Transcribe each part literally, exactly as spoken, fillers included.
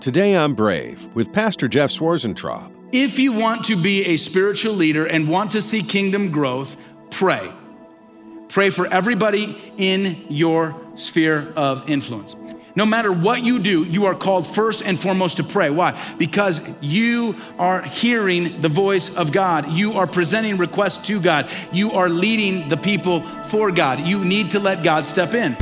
Today I'm Brave with Pastor Jeff Swarzentraub. If you want to be a spiritual leader and want to see kingdom growth, pray. Pray for everybody in your sphere of influence. No matter what you do, you are called first and foremost to pray. Why? Because you are hearing the voice of God. You are presenting requests to God. You are leading the people for God. You need to let God step in.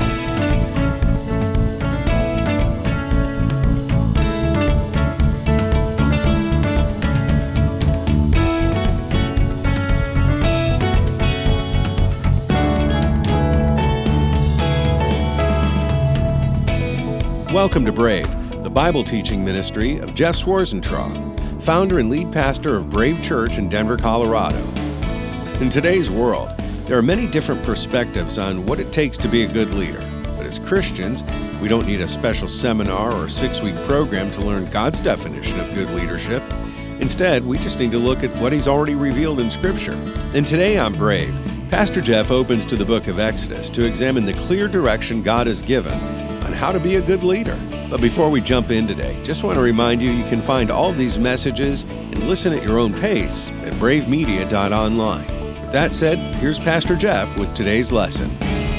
Welcome to Brave, the Bible teaching ministry of Jeff Swarzentraub, founder and lead pastor of Brave Church in Denver, Colorado. In today's world, there are many different perspectives on what it takes to be a good leader. But as Christians, we don't need a special seminar or six-week program to learn God's definition of good leadership. Instead, we just need to look at what He's already revealed in Scripture. And today on Brave, Pastor Jeff opens to the book of Exodus to examine the clear direction God has given on how to be a good leader. But before we jump in today, just want to remind you you can find all of these messages and listen at your own pace at brave media dot online. With that said, here's Pastor Jeff with today's lesson.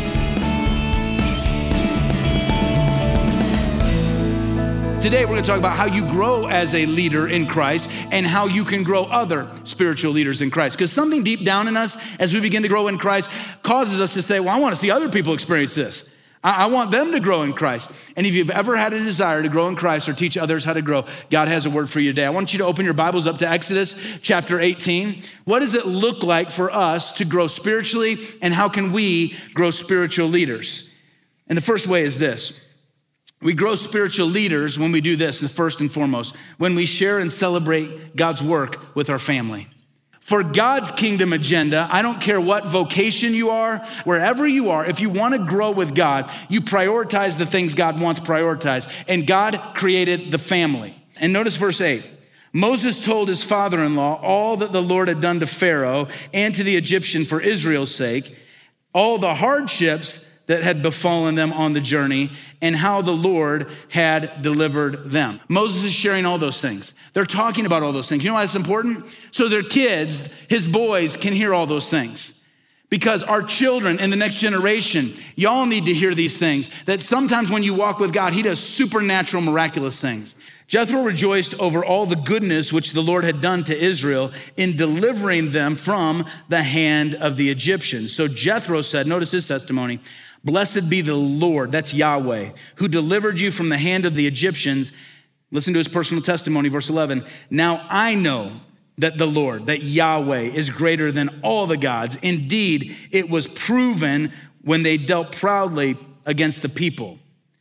Today, we're going to talk about how you grow as a leader in Christ and how you can grow other spiritual leaders in Christ. Because something deep down in us, as we begin to grow in Christ, causes us to say, well, I want to see other people experience this. I want them to grow in Christ. And if you've ever had a desire to grow in Christ or teach others how to grow, God has a word for you today. I want you to open your Bibles up to Exodus chapter eighteen. What does it look like for us to grow spiritually, and how can we grow spiritual leaders? And the first way is this. We grow spiritual leaders when we do this, and first and foremost, when we share and celebrate God's work with our family. For God's kingdom agenda, I don't care what vocation you are, wherever you are, if you want to grow with God, you prioritize the things God wants prioritized. And God created the family. And notice verse eight. Moses told his father-in-law all that the Lord had done to Pharaoh and to the Egyptian for Israel's sake, all the hardships that had befallen them on the journey, and how the Lord had delivered them. Moses is sharing all those things. They're talking about all those things. You know why that's important? So their kids, his boys, can hear all those things. Because our children and the next generation, y'all need to hear these things. That sometimes when you walk with God, He does supernatural, miraculous things. Jethro rejoiced over all the goodness which the Lord had done to Israel in delivering them from the hand of the Egyptians. So Jethro said, notice his testimony, "Blessed be the Lord," that's Yahweh, "who delivered you from the hand of the Egyptians." Listen to his personal testimony, verse eleven. "Now I know that the Lord, that Yahweh is greater than all the gods. Indeed, it was proven when they dealt proudly against the people."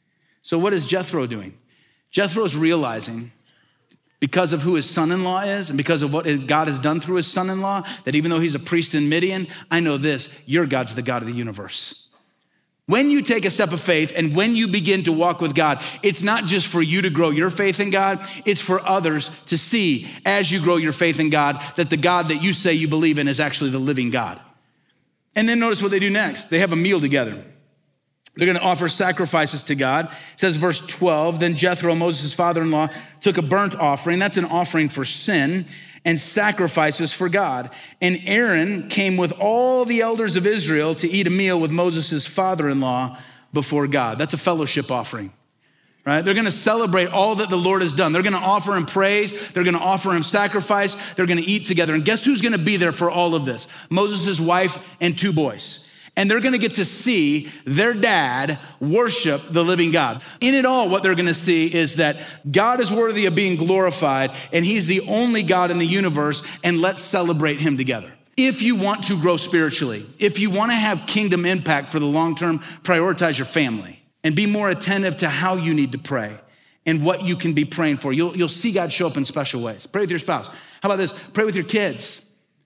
So what is Jethro doing? Jethro is realizing, because of who his son-in-law is and because of what God has done through his son-in-law, that even though he's a priest in Midian, I know this, your God's the God of the universe. When you take a step of faith and when you begin to walk with God, it's not just for you to grow your faith in God, it's for others to see as you grow your faith in God that the God that you say you believe in is actually the living God. And then notice what they do next. They have a meal together. They're gonna offer sacrifices to God. It says verse twelve, "Then Jethro, Moses' father-in-law, took a burnt offering," that's an offering for sin, "and sacrifices for God. And Aaron came with all the elders of Israel to eat a meal with Moses' father-in-law before God." That's a fellowship offering, right? They're gonna celebrate all that the Lord has done. They're gonna offer Him praise. They're gonna offer Him sacrifice. They're gonna eat together. And guess who's gonna be there for all of this? Moses' wife and two boys. And they're gonna get to see their dad worship the living God. In it all, what they're gonna see is that God is worthy of being glorified, and He's the only God in the universe, and let's celebrate Him together. If you want to grow spiritually, if you wanna have kingdom impact for the long term, prioritize your family and be more attentive to how you need to pray and what you can be praying for. You'll, you'll see God show up in special ways. Pray with your spouse. How about this? Pray with your kids.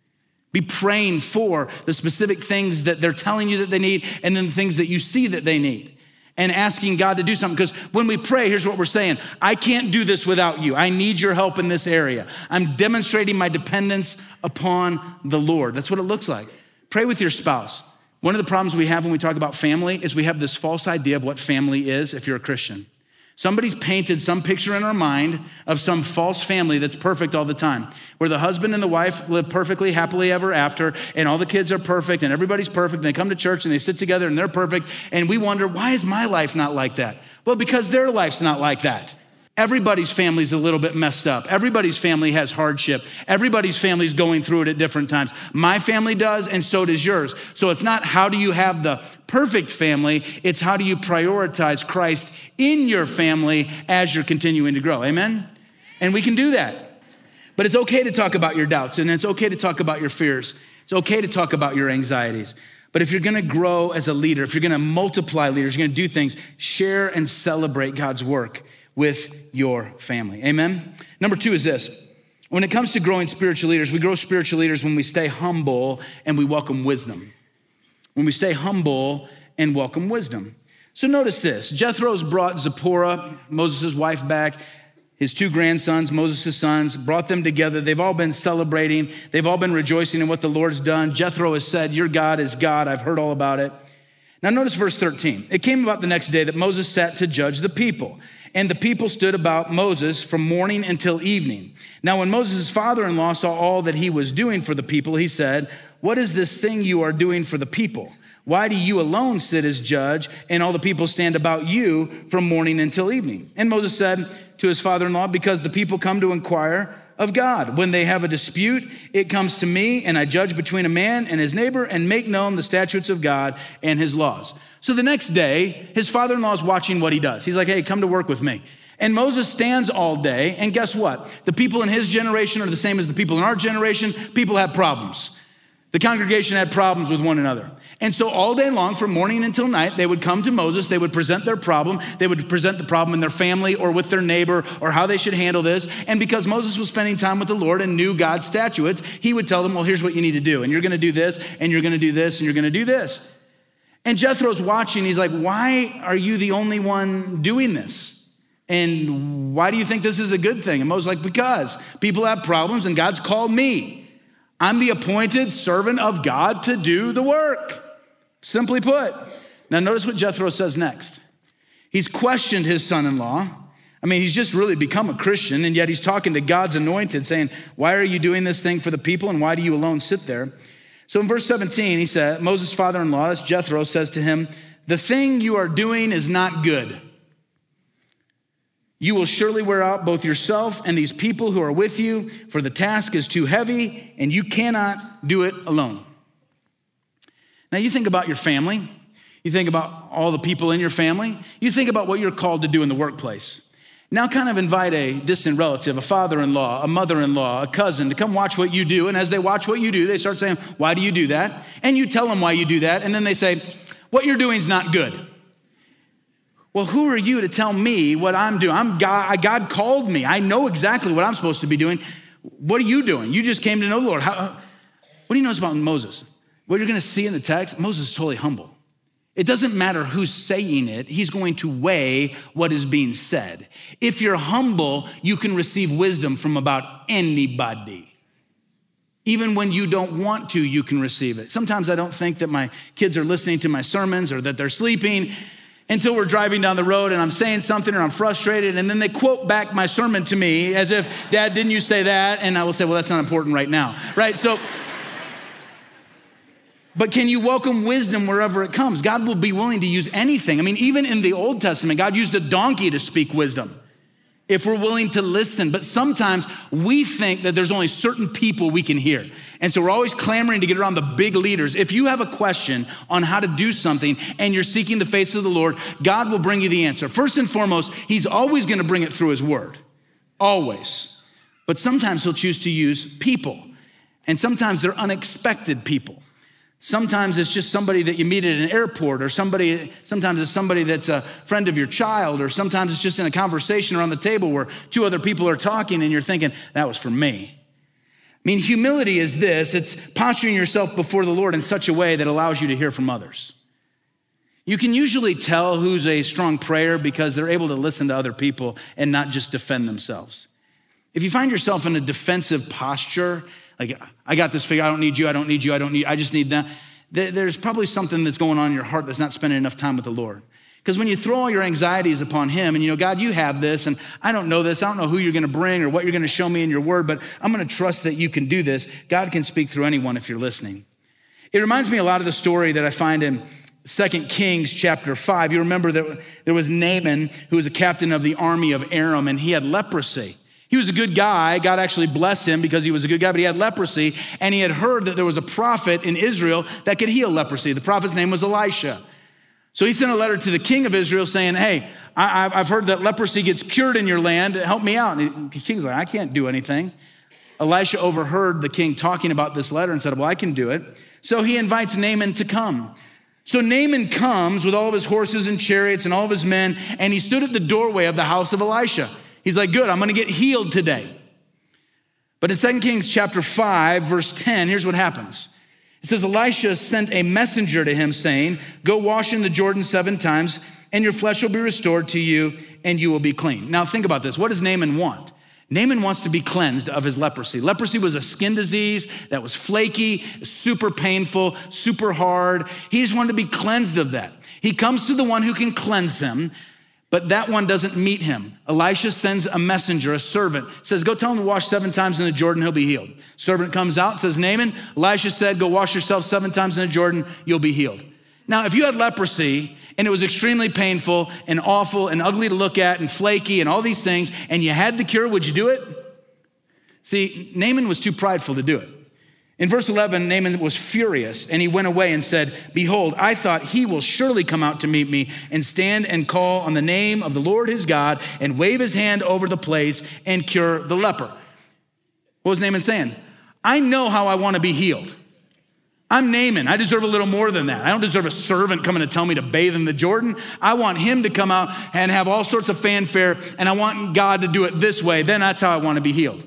Be praying for the specific things that they're telling you that they need, and then the things that you see that they need, and asking God to do something. Because when we pray, here's what we're saying. I can't do this without you. I need your help in this area. I'm demonstrating my dependence upon the Lord. That's what it looks like. Pray with your spouse. One of the problems we have when we talk about family is we have this false idea of what family is if you're a Christian. Somebody's painted some picture in our mind of some false family that's perfect all the time, where the husband and the wife live perfectly, happily ever after, and all the kids are perfect, and everybody's perfect, and they come to church, and they sit together, and they're perfect, and we wonder, why is my life not like that? Well, because their life's not like that. Everybody's family's a little bit messed up. Everybody's family has hardship. Everybody's family's going through it at different times. My family does, and so does yours. So it's not how do you have the perfect family, it's how do you prioritize Christ in your family as you're continuing to grow, amen? And we can do that. But it's okay to talk about your doubts, and it's okay to talk about your fears. It's okay to talk about your anxieties. But if you're gonna grow as a leader, if you're gonna multiply leaders, you're gonna do things, share and celebrate God's work with your family, amen? Number two is this. When it comes to growing spiritual leaders, we grow spiritual leaders when we stay humble and we welcome wisdom. When we stay humble and welcome wisdom. So notice this, Jethro's brought Zipporah, Moses' wife, back, his two grandsons, Moses' sons, brought them together. They've all been celebrating. They've all been rejoicing in what the Lord's done. Jethro has said, your God is God. I've heard all about it. Now notice verse thirteen. It came about the next day that Moses sat to judge the people. And the people stood about Moses from morning until evening. Now, when Moses' father-in-law saw all that he was doing for the people, he said, what is this thing you are doing for the people? Why do you alone sit as judge and all the people stand about you from morning until evening? And Moses said to his father-in-law, because the people come to inquire of God. When they have a dispute, it comes to me, and I judge between a man and his neighbor and make known the statutes of God and his laws. So the next day, his father-in-law is watching what he does. He's like, hey, come to work with me. And Moses stands all day, and guess what? The people in his generation are the same as the people in our generation. People have problems. The congregation had problems with one another. And so all day long, from morning until night, they would come to Moses, they would present their problem, they would present the problem in their family or with their neighbor or how they should handle this. And because Moses was spending time with the Lord and knew God's statutes, he would tell them, well, here's what you need to do. And you're gonna do this, and you're gonna do this, and you're gonna do this. And Jethro's watching, he's like, why are you the only one doing this? And why do you think this is a good thing? And Moses is like, because people have problems and God's called me. I'm the appointed servant of God to do the work. Simply put. Now notice what Jethro says next. He's questioned his son-in-law. I mean, he's just really become a Christian, and yet he's talking to God's anointed, saying, why are you doing this thing for the people, and why do you alone sit there? So in verse seventeen, he said, Moses' father-in-law, that's Jethro, says to him, the thing you are doing is not good. You will surely wear out both yourself and these people who are with you, for the task is too heavy, and you cannot do it alone. Now you think about your family. You think about all the people in your family. You think about what you're called to do in the workplace. Now kind of invite a distant relative, a father-in-law, a mother-in-law, a cousin to come watch what you do. And as they watch what you do, they start saying, why do you do that? And you tell them why you do that. And then they say, what you're doing is not good. Well, who are you to tell me what I'm doing? I'm God, God called me. I know exactly what I'm supposed to be doing. What are you doing? You just came to know the Lord. How, what do you know about Moses? What you're gonna see in the text, Moses is totally humble. It doesn't matter who's saying it, he's going to weigh what is being said. If you're humble, you can receive wisdom from about anybody. Even when you don't want to, you can receive it. Sometimes I don't think that my kids are listening to my sermons or that they're sleeping until we're driving down the road and I'm saying something or I'm frustrated, and then they quote back my sermon to me as if, Dad, didn't you say that? And I will say, well, that's not important right now, right? So, but can you welcome wisdom wherever it comes? God will be willing to use anything. I mean, even in the Old Testament, God used a donkey to speak wisdom if we're willing to listen. But sometimes we think that there's only certain people we can hear. And so we're always clamoring to get around the big leaders. If you have a question on how to do something and you're seeking the face of the Lord, God will bring you the answer. First and foremost, he's always gonna bring it through his word, always. But sometimes he'll choose to use people. And sometimes they're unexpected people. Sometimes it's just somebody that you meet at an airport, or somebody, sometimes it's somebody that's a friend of your child, or sometimes it's just in a conversation around the table where two other people are talking and you're thinking, that was for me. I mean, humility is this, it's posturing yourself before the Lord in such a way that allows you to hear from others. You can usually tell who's a strong prayer because they're able to listen to other people and not just defend themselves. If you find yourself in a defensive posture, like, I got this figure, I don't need you, I don't need you, I don't need, I just need that. There's probably something that's going on in your heart that's not spending enough time with the Lord. Because when you throw all your anxieties upon him and you know, God, you have this, and I don't know this, I don't know who you're gonna bring or what you're gonna show me in your word, but I'm gonna trust that you can do this. God can speak through anyone if you're listening. It reminds me a lot of the story that I find in Second Kings chapter five. You remember that there was Naaman, who was a captain of the army of Aram, and he had leprosy. He was a good guy. God actually blessed him because he was a good guy, but he had leprosy, and he had heard that there was a prophet in Israel that could heal leprosy. The prophet's name was Elisha. So he sent a letter to the king of Israel saying, hey, I, I've heard that leprosy gets cured in your land. Help me out. And the king's like, I can't do anything. Elisha overheard the king talking about this letter and said, well, I can do it. So he invites Naaman to come. So Naaman comes with all of his horses and chariots and all of his men, and he stood at the doorway of the house of Elisha. He's like, good, I'm gonna get healed today. But in Second Kings chapter five, verse ten, here's what happens. It says, Elisha sent a messenger to him saying, go wash in the Jordan seven times and your flesh will be restored to you and you will be clean. Now think about this. What does Naaman want? Naaman wants to be cleansed of his leprosy. Leprosy was a skin disease that was flaky, super painful, super hard. He just wanted to be cleansed of that. He comes to the one who can cleanse him, but that one doesn't meet him. Elisha sends a messenger, a servant, says, go tell him to wash seven times in the Jordan, he'll be healed. Servant comes out, says, Naaman, Elisha said, go wash yourself seven times in the Jordan, you'll be healed. Now, if you had leprosy and it was extremely painful and awful and ugly to look at and flaky and all these things, and you had the cure, would you do it? See, Naaman was too prideful to do it. In verse eleven, Naaman was furious and he went away and said, behold, I thought he will surely come out to meet me and stand and call on the name of the Lord his God and wave his hand over the place and cure the leper. What was Naaman saying? I know how I want to be healed. I'm Naaman. I deserve a little more than that. I don't deserve a servant coming to tell me to bathe in the Jordan. I want him to come out and have all sorts of fanfare, and I want God to do it this way. Then that's how I want to be healed.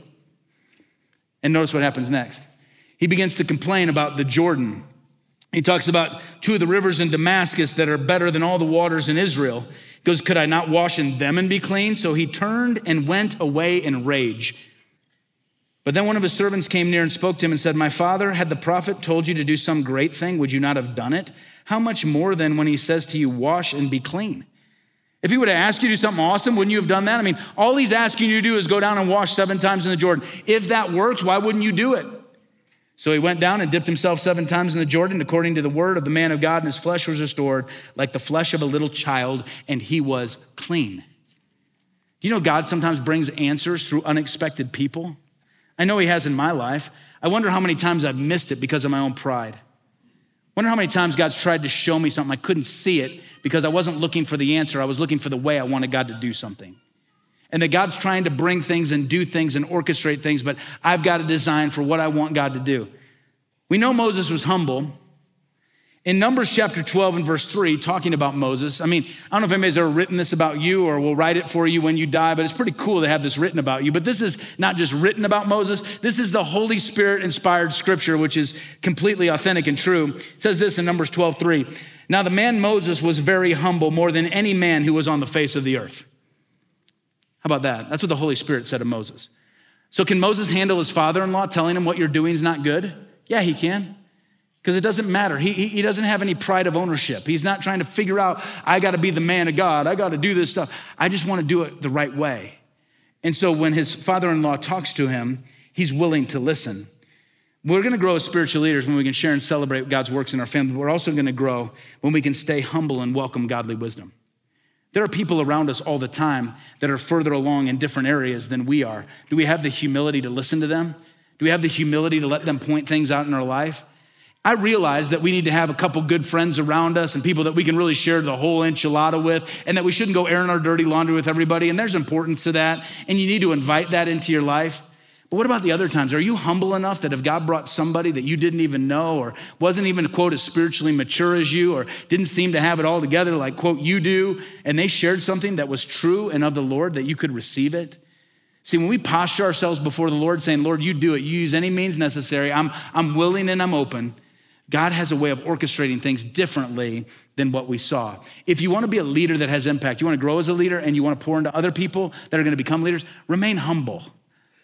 And notice what happens next. He begins to complain about the Jordan. He talks about two of the rivers in Damascus that are better than all the waters in Israel. He goes, could I not wash in them and be clean? So he turned and went away in rage. But then one of his servants came near and spoke to him and said, my father, had the prophet told you to do some great thing, would you not have done it? How much more then when he says to you, wash and be clean? If he would have asked you to do something awesome, wouldn't you have done that? I mean, all he's asking you to do is go down and wash seven times in the Jordan. If that works, why wouldn't you do it? So he went down and dipped himself seven times in the Jordan, according to the word of the man of God, and his flesh was restored like the flesh of a little child, and he was clean. Do you know God sometimes brings answers through unexpected people? I know he has in my life. I wonder how many times I've missed it because of my own pride. I wonder how many times God's tried to show me something. I couldn't see it because I wasn't looking for the answer. I was looking for the way I wanted God to do something. And that God's trying to bring things and do things and orchestrate things, but I've got a design for what I want God to do. We know Moses was humble. In Numbers chapter twelve and verse three, talking about Moses, I mean, I don't know if anybody's ever written this about you or will write it for you when you die, but it's pretty cool to have this written about you. But this is not just written about Moses. This is the Holy Spirit inspired scripture, which is completely authentic and true. It says this in Numbers twelve three. Now the man Moses was very humble, more than any man who was on the face of the earth. How about that? That's what the Holy Spirit said of Moses. So can Moses handle his father-in-law telling him what you're doing is not good? Yeah, he can. Because it doesn't matter. He, he doesn't have any pride of ownership. He's not trying to figure out, I got to be the man of God. I got to do this stuff. I just want to do it the right way. And so when his father-in-law talks to him, he's willing to listen. We're going to grow as spiritual leaders when we can share and celebrate God's works in our family. But we're also going to grow when we can stay humble and welcome godly wisdom. There are people around us all the time that are further along in different areas than we are. Do we have the humility to listen to them? Do we have the humility to let them point things out in our life? I realize that we need to have a couple good friends around us and people that we can really share the whole enchilada with, and that we shouldn't go airing our dirty laundry with everybody, and there's importance to that, and you need to invite that into your life. But what about the other times? Are you humble enough that if God brought somebody that you didn't even know or wasn't even, quote, as spiritually mature as you or didn't seem to have it all together like, quote, you do, and they shared something that was true and of the Lord, that you could receive it? See, when we posture ourselves before the Lord saying, Lord, you do it, you use any means necessary, I'm, I'm willing and I'm open, God has a way of orchestrating things differently than what we saw. If you want to be a leader that has impact, you want to grow as a leader and you want to pour into other people that are going to become leaders, remain humble.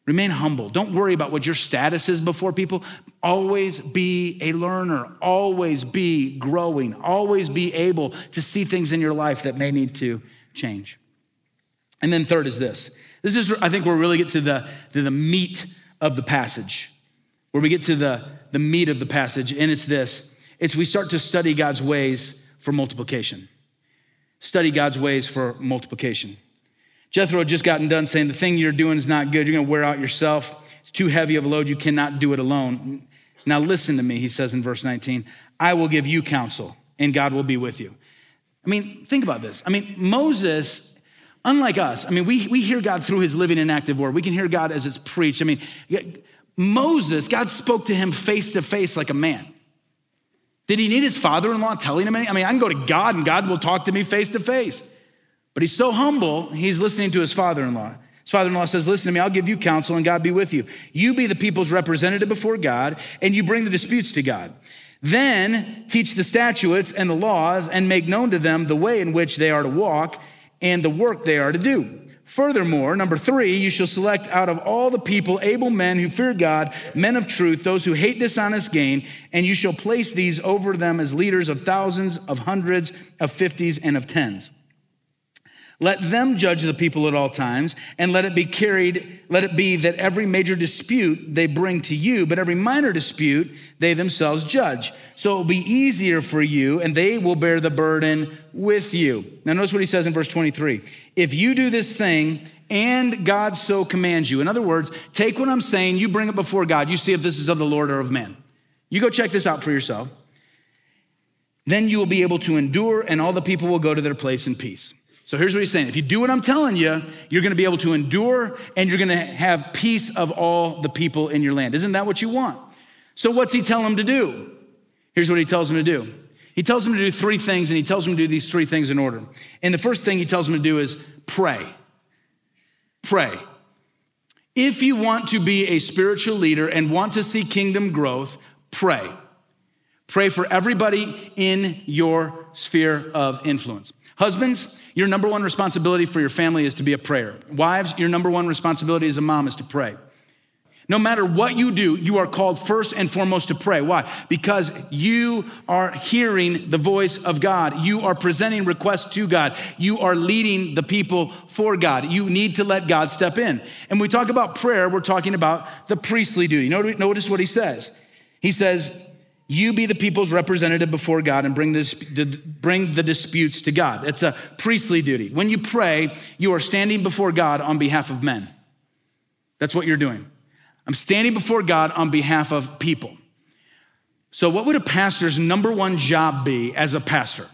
Remain humble. Don't worry about what your status is before people. Always be a learner. Always be growing. Always be able to see things in your life that may need to change. And then third is this. This is, I think, where we really get to the, to the meat of the passage. Where we get to the, the meat of the passage, and it's this. It's we start to study God's ways for multiplication. Study God's ways for multiplication. Jethro had just gotten done saying, the thing you're doing is not good. You're gonna wear out yourself. It's too heavy of a load. You cannot do it alone. Now listen to me, he says in verse nineteen, I will give you counsel and God will be with you. I mean, think about this. I mean, Moses, unlike us, I mean, we, we hear God through his living and active word. We can hear God as it's preached. I mean, Moses, God spoke to him face to face like a man. Did he need his father-in-law telling him anything? I mean, I can go to God and God will talk to me face to face. But he's so humble, he's listening to his father-in-law. His father-in-law says, listen to me, I'll give you counsel and God be with you. You be the people's representative before God and you bring the disputes to God. Then teach the statutes and the laws and make known to them the way in which they are to walk and the work they are to do. Furthermore, number three, you shall select out of all the people able men who fear God, men of truth, those who hate dishonest gain, and you shall place these over them as leaders of thousands, of hundreds, of fifties, and of tens. Let them judge the people at all times, and let it be carried, let it be that every major dispute they bring to you, but every minor dispute they themselves judge. So it will be easier for you, and they will bear the burden with you. Now notice what he says in verse twenty-three. If you do this thing, and God so commands you. In other words, take what I'm saying, you bring it before God. You see if this is of the Lord or of man. You go check this out for yourself. Then you will be able to endure, and all the people will go to their place in peace. So here's what he's saying. If you do what I'm telling you, you're gonna be able to endure and you're gonna have peace of all the people in your land. Isn't that what you want? So what's he tell them to do? Here's what he tells them to do. He tells them to do three things and he tells them to do these three things in order. And the first thing he tells them to do is pray. Pray. If you want to be a spiritual leader and want to see kingdom growth, pray. Pray for everybody in your sphere of influence. Husbands, your number one responsibility for your family is to be a prayer. Wives, your number one responsibility as a mom is to pray. No matter what you do, you are called first and foremost to pray. Why? Because you are hearing the voice of God. You are presenting requests to God. You are leading the people for God. You need to let God step in. And when we talk about prayer, we're talking about the priestly duty. Notice what he says. He says, you be the people's representative before God and bring, this, bring the disputes to God. It's a priestly duty. When you pray, you are standing before God on behalf of men. That's what you're doing. I'm standing before God on behalf of people. So what would a pastor's number one job be as a pastor?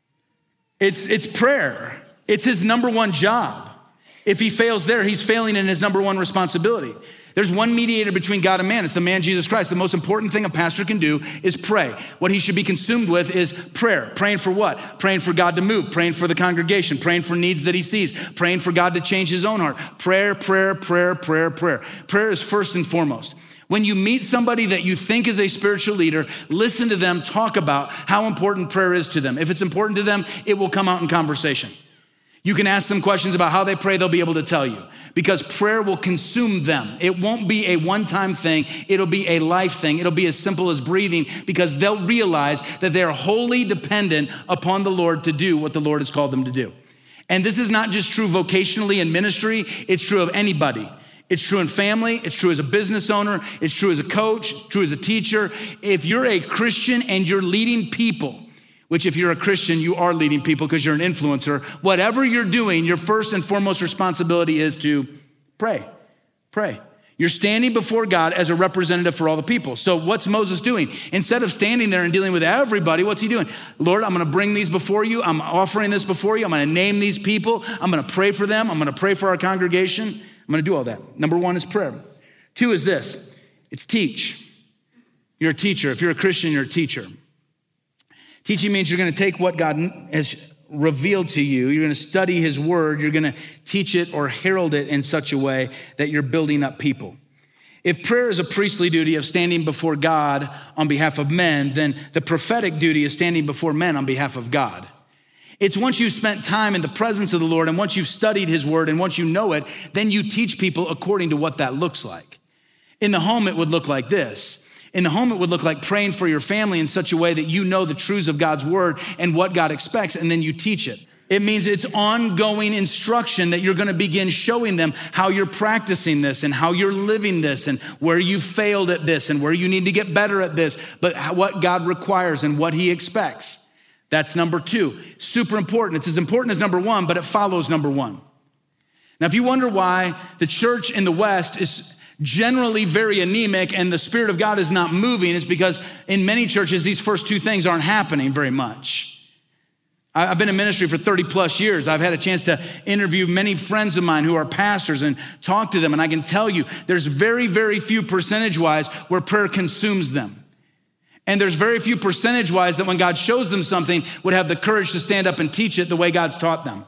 It's, it's prayer. It's his number one job. If he fails there, he's failing in his number one responsibility. There's one mediator between God and man. It's the man, Jesus Christ. The most important thing a pastor can do is pray. What he should be consumed with is prayer. Praying for what? Praying for God to move, praying for the congregation, praying for needs that he sees, praying for God to change his own heart. Prayer, prayer, prayer, prayer, prayer. Prayer is first and foremost. When you meet somebody that you think is a spiritual leader, listen to them talk about how important prayer is to them. If it's important to them, it will come out in conversation. You can ask them questions about how they pray, they'll be able to tell you. Because prayer will consume them. It won't be a one-time thing, it'll be a life thing. It'll be as simple as breathing because they'll realize that they're wholly dependent upon the Lord to do what the Lord has called them to do. And this is not just true vocationally in ministry, it's true of anybody. It's true in family, it's true as a business owner, it's true as a coach, it's true as a teacher. If you're a Christian and you're leading people, which if you're a Christian, you are leading people because you're an influencer. Whatever you're doing, your first and foremost responsibility is to pray, pray. You're standing before God as a representative for all the people. So what's Moses doing? Instead of standing there and dealing with everybody, what's he doing? Lord, I'm gonna bring these before you. I'm offering this before you. I'm gonna name these people. I'm gonna pray for them. I'm gonna pray for our congregation. I'm gonna do all that. Number one is prayer. Two is this, it's teach. You're a teacher. If you're a Christian, you're a teacher. Teaching means you're gonna take what God has revealed to you, you're gonna study his word, you're gonna teach it or herald it in such a way that you're building up people. If prayer is a priestly duty of standing before God on behalf of men, then the prophetic duty is standing before men on behalf of God. It's once you've spent time in the presence of the Lord and once you've studied his word and once you know it, then you teach people according to what that looks like. In the home, it would look like this. In the home, it would look like praying for your family in such a way that you know the truths of God's word and what God expects, and then you teach it. It means it's ongoing instruction that you're gonna begin showing them how you're practicing this and how you're living this and where you failed at this and where you need to get better at this, but what God requires and what he expects. That's number two. Super important. It's as important as number one, but it follows number one. Now, if you wonder why the church in the West is generally very anemic and the Spirit of God is not moving, it's because in many churches, these first two things aren't happening very much. I've been in ministry for thirty plus years. I've had a chance to interview many friends of mine who are pastors and talk to them. And I can tell you, there's very, very few percentage-wise where prayer consumes them. And there's very few percentage-wise that when God shows them something would have the courage to stand up and teach it the way God's taught them.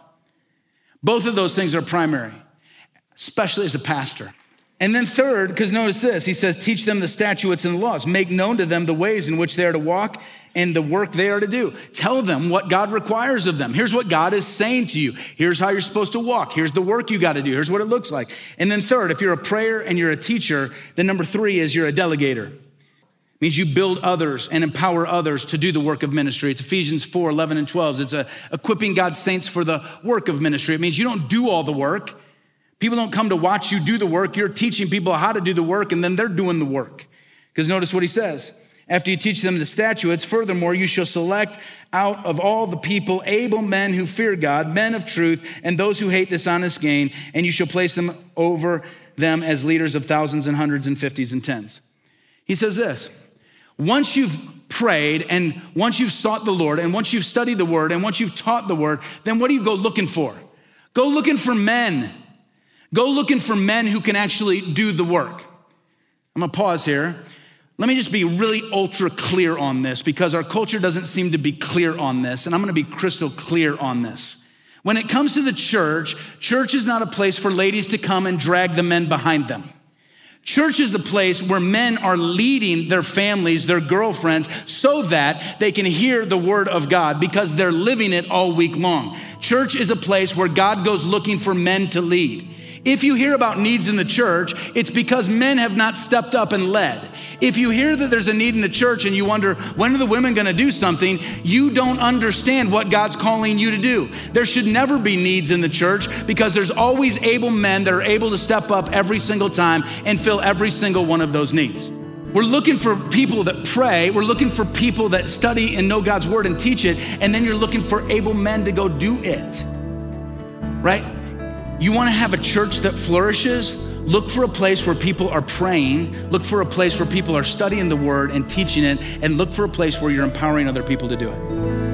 Both of those things are primary, especially as a pastor. And then third, because notice this, he says, teach them the statutes and the laws. Make known to them the ways in which they are to walk and the work they are to do. Tell them what God requires of them. Here's what God is saying to you. Here's how you're supposed to walk. Here's the work you got to do. Here's what it looks like. And then third, if you're a prayer and you're a teacher, then number three is you're a delegator. It means you build others and empower others to do the work of ministry. It's Ephesians four, eleven and twelve. It's a, equipping God's saints for the work of ministry. It means you don't do all the work. People don't come to watch you do the work. You're teaching people how to do the work, and then they're doing the work. Because notice what he says. After you teach them the statutes, furthermore, you shall select out of all the people able men who fear God, men of truth, and those who hate dishonest gain, and you shall place them over them as leaders of thousands and hundreds and fifties and tens. He says this, once you've prayed and once you've sought the Lord and once you've studied the word and once you've taught the word, then what do you go looking for? Go looking for men. Go looking for men who can actually do the work. I'm gonna pause here. Let me just be really ultra clear on this because our culture doesn't seem to be clear on this, and I'm gonna be crystal clear on this. When it comes to the church, church is not a place for ladies to come and drag the men behind them. Church is a place where men are leading their families, their girlfriends, so that they can hear the word of God because they're living it all week long. Church is a place where God goes looking for men to lead. If you hear about needs in the church, it's because men have not stepped up and led. If you hear that there's a need in the church and you wonder, when are the women gonna do something? You don't understand what God's calling you to do. There should never be needs in the church because there's always able men that are able to step up every single time and fill every single one of those needs. We're looking for people that pray. We're looking for people that study and know God's word and teach it. And then you're looking for able men to go do it, right? You wanna have a church that flourishes? Look for a place where people are praying. Look for a place where people are studying the word and teaching it. And look for a place where you're empowering other people to do it.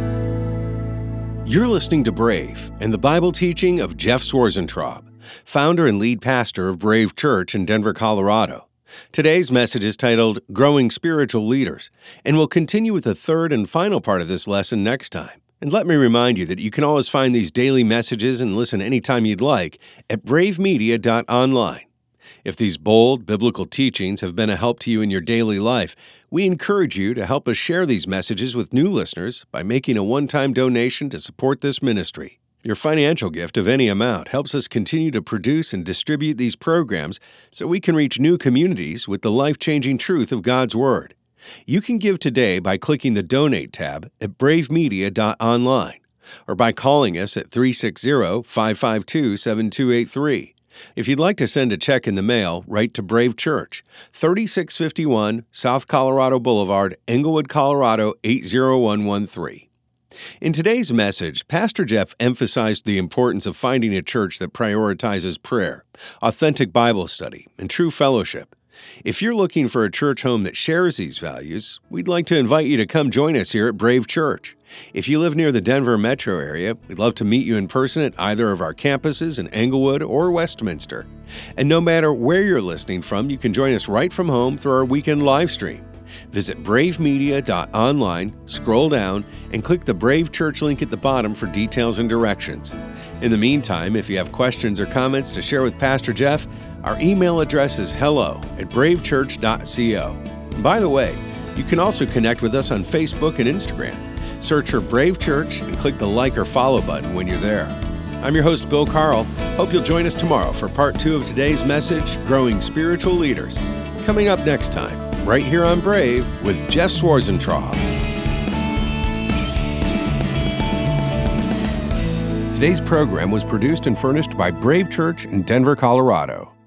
You're listening to Brave and the Bible teaching of Jeff Zwarzentraub, founder and lead pastor of Brave Church in Denver, Colorado. Today's message is titled Growing Spiritual Leaders, and we'll continue with the third and final part of this lesson next time. And let me remind you that you can always find these daily messages and listen anytime you'd like at brave media dot online. If these bold biblical teachings have been a help to you in your daily life, we encourage you to help us share these messages with new listeners by making a one-time donation to support this ministry. Your financial gift of any amount helps us continue to produce and distribute these programs so we can reach new communities with the life-changing truth of God's Word. You can give today by clicking the Donate tab at brave media dot online or by calling us at three six zero, five five two, seven two eight three. If you'd like to send a check in the mail, write to Brave Church, thirty-six fifty-one South Colorado Boulevard, Englewood, Colorado eight zero one one three. In today's message, Pastor Jeff emphasized the importance of finding a church that prioritizes prayer, authentic Bible study, and true fellowship. If you're looking for a church home that shares these values, we'd like to invite you to come join us here at Brave Church. If you live near the Denver metro area, we'd love to meet you in person at either of our campuses in Englewood or Westminster. And no matter where you're listening from, you can join us right from home through our weekend live stream. Visit brave media dot online, scroll down, and click the Brave Church link at the bottom for details and directions. In the meantime, if you have questions or comments to share with Pastor Jeff, our email address is hello at brave church dot co. By the way, you can also connect with us on Facebook and Instagram. Search for Brave Church and click the like or follow button when you're there. I'm your host, Bill Carl. Hope you'll join us tomorrow for part two of today's message, Growing Spiritual Leaders. Coming up next time, right here on Brave with Jeff Schwarzentraub. Today's program was produced and furnished by Brave Church in Denver, Colorado.